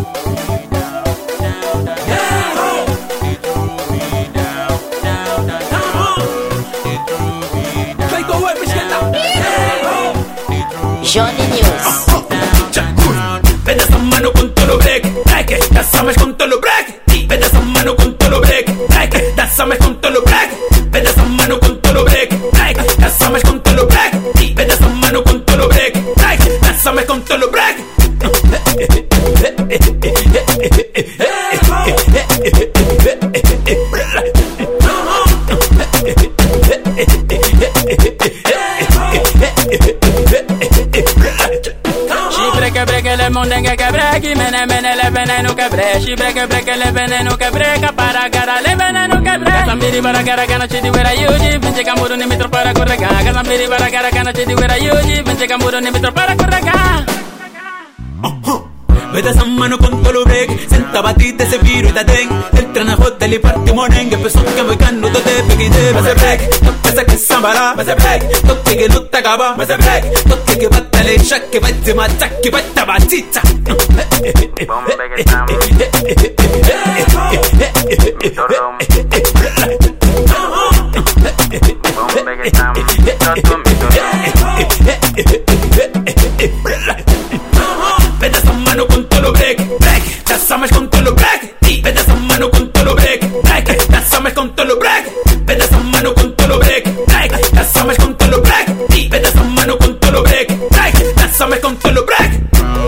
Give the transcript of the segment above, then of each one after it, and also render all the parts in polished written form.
Johnny News. Vete esa mano con todo lo break, danzame con todo lo break. Vete esa mano con todo lo break, danzame con todo lo break. Vete esa mano con todo lo break, danzame con todo lo break. Vete esa mano con todo lo break, danzame con todo lo break. Break le mondengue que break y mene le veneno que break. She break le veneno que break para cara le veneno que break. Kasambiri para cara kana chidi wera yuji benche kamuru ni mitro para correga. Kasambiri para cara kana chidi wera yuji benche kamuru ni mitro para correga. Vete esa mano con todo lo break, senta batite ese virus y taten. Entra en el hotel y parte monengue, empezó que me cano todo te pequite. Vas a break, toque esa que sambara. Vas a break, toque que no te acaba. Vas a break, toque que bata le echa, que bate mata, que bata batita. Bombe que estamos, mi torro. Bombe que estamos, mi Vete esa mano con todo lo break, danzame con todo lo break. Vete esa mano con todo lo break, danzame con todo lo break. Vete esa mano con todo lo break, danzame con todo lo break. Vete esa mano con todo lo break, danzame con todo lo break.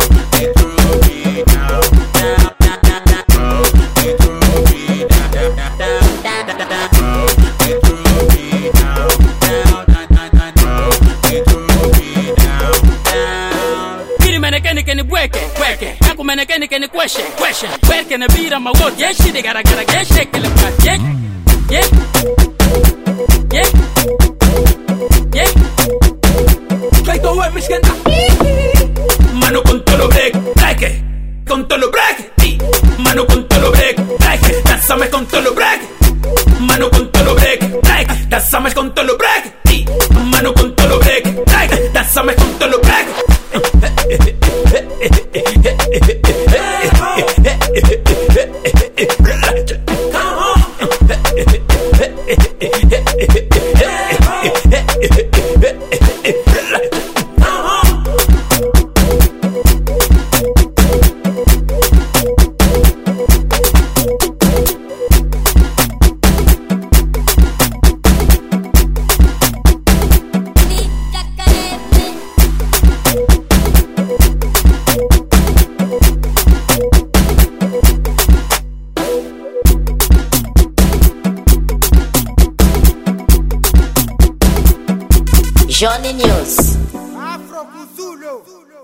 Keni bweke, bweke. Yanku mene keni question. Where can I beat on my work? Yeah, shit, they gotta get shake the back. Yeah. Try to work, Miss Kenta. Mano con todo lo break, con todo lo break. Mano con todo lo break, danzame con todo lo break. Mano con todo lo break, danzame con todo lo break. Mano con todo lo break, danzame con todo lo break. Johnny News. Afro Zulu.